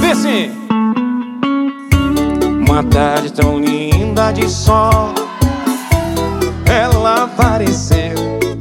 Vê assim. Uma tarde tão linda de sol, ela apareceu.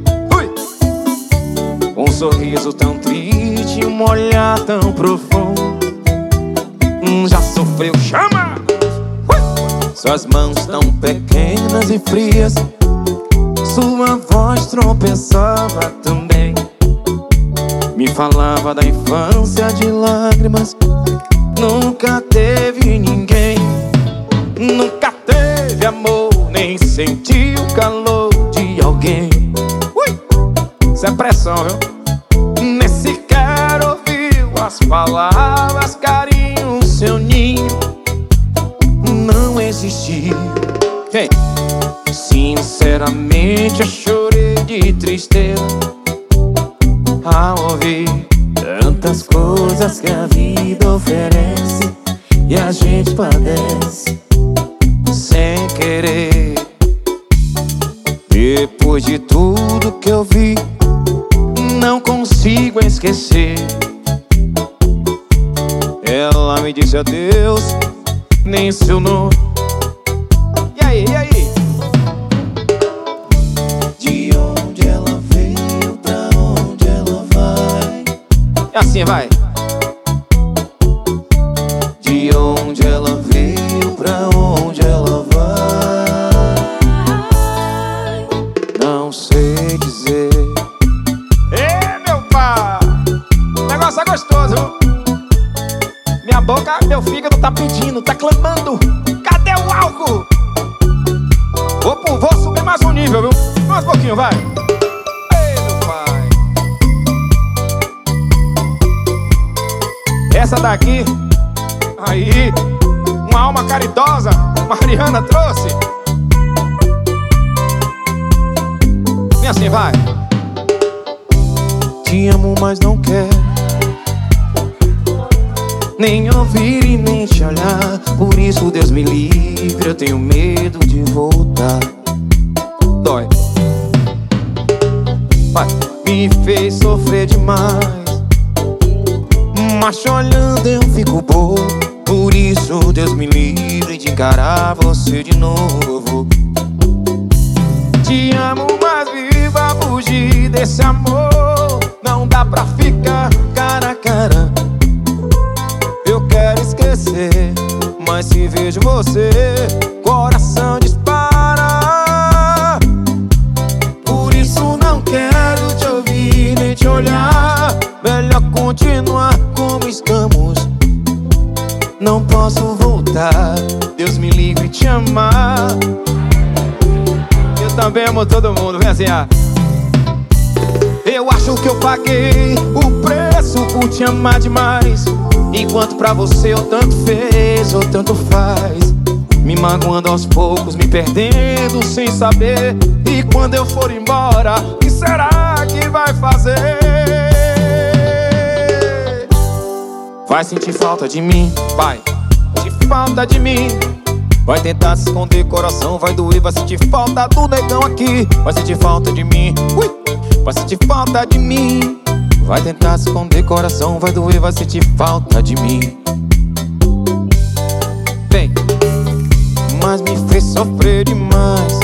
Um sorriso tão triste, um olhar tão profundo. Já sofreu, chama! Suas mãos tão pequenas e frias, sua voz tropeçava também. Me falava da infância de lágrimas. Nunca teve ninguém, nunca teve amor, nem sentiu o calor de alguém. Isso é pressão, viu? Nem sequer ouviu as palavras, carinho, seu ninho não existiu. Hey. Sinceramente eu chorei de tristeza ao ouvir tantas coisas que a vida oferece e a gente padece sem querer. Depois de tudo que eu vi, não consigo esquecer. Ela me disse adeus, nem seu nome. E aí, e aí? De onde ela veio, pra onde ela vai? É assim, vai. De onde ela veio, pra onde ela vai? Não sei dizer. Negócio é gostoso, viu? Minha boca, meu fígado tá pedindo, tá clamando. Cadê o álcool? Vou subir mais um nível, viu? Mais um pouquinho, vai. Ei, meu pai. Essa daqui, aí, uma alma caridosa, Mariana trouxe. Vem assim, vai. Te amo, mas não quero nem ouvir e nem te olhar. Por isso Deus me livre, eu tenho medo de voltar. Dói. Vai. Me fez sofrer demais, mas te olhando eu fico bobo. Por isso Deus me livre de encarar você de novo. Te amo, mas viva fugir desse amor. Não dá pra ficar cara a cara. Eu quero esquecer, mas se vejo você, coração dispara. Por isso não quero te ouvir nem te olhar. Melhor continuar como estamos. Não posso voltar, Deus me livre te amar. Eu também amo todo mundo, vem assim, ah. Eu acho que eu paguei o preço por te amar demais, enquanto pra você eu tanto fez ou tanto faz. Me magoando aos poucos, me perdendo sem saber. E quando eu for embora, o que será que vai fazer? Vai sentir falta de mim, vai sentir falta de mim. Vai tentar se esconder, coração vai doer. Vai sentir falta do negão aqui. Vai sentir falta de mim, ui. Vai sentir falta de mim. Vai tentar se esconder, coração vai doer. Vai sentir falta de mim. Vem. Mas me fez sofrer demais,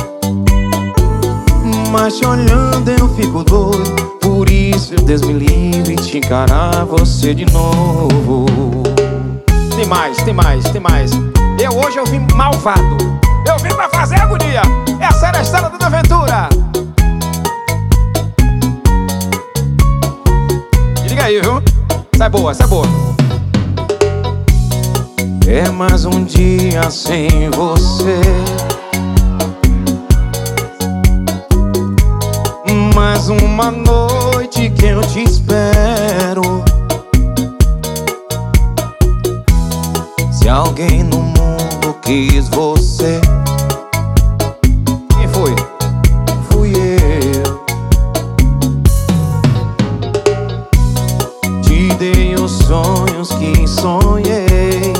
mas te olhando eu fico doido. Por isso Deus me livre de encarar você de novo. Tem mais, tem mais, tem mais. Hoje eu vim malvado. Eu vim pra fazer agonia. Essa era a história da aventura. Liga aí, viu? Sai boa, sai boa. É mais um dia sem você, mais uma noite que eu te espero. Se alguém no mundo quis você, quem foi? Fui eu. Te dei os sonhos que sonhei,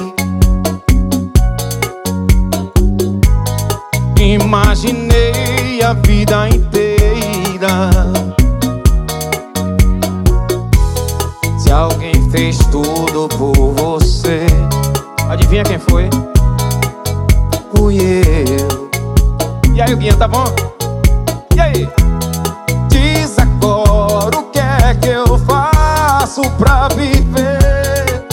imaginei a vida inteira. Se alguém fez tudo por você. Adivinha quem foi? Fui eu. E aí, Guinha, tá bom? E aí? Diz agora o que é que eu faço pra viver,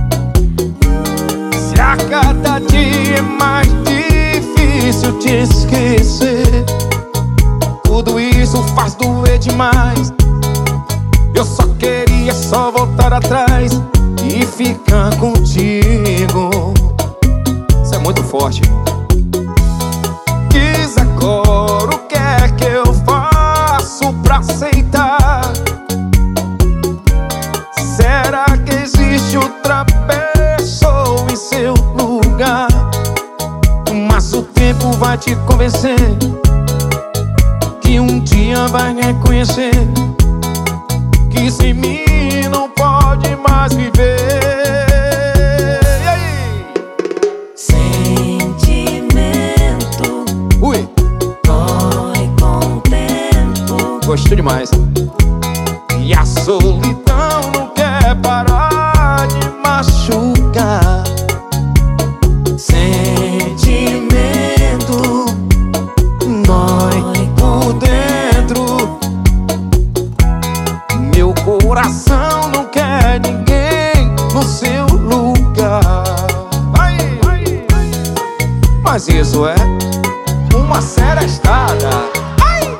se a cada dia é mais difícil te esquecer. Tudo isso faz doer demais. Eu só queria só voltar atrás e ficar contigo. Isso é muito forte. Diz agora o que é que eu faço pra aceitar. Será que existe outra pessoa em seu lugar? Mas o tempo vai te convencer que um dia vai reconhecer que sem mim não pode mais viver. E aí? Sentimento Ui, corre com o tempo. gostou demais. E a solidão não quer parar de machucar. Sentimento Dói por dentro. Meu coração não quer ninguém no seu lugar. Vai, vai, vai. Mas isso é uma serestada. Ai!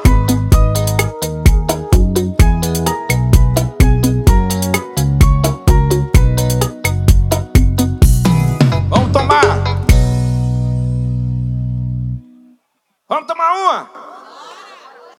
Vamos tomar! Vamos tomar uma!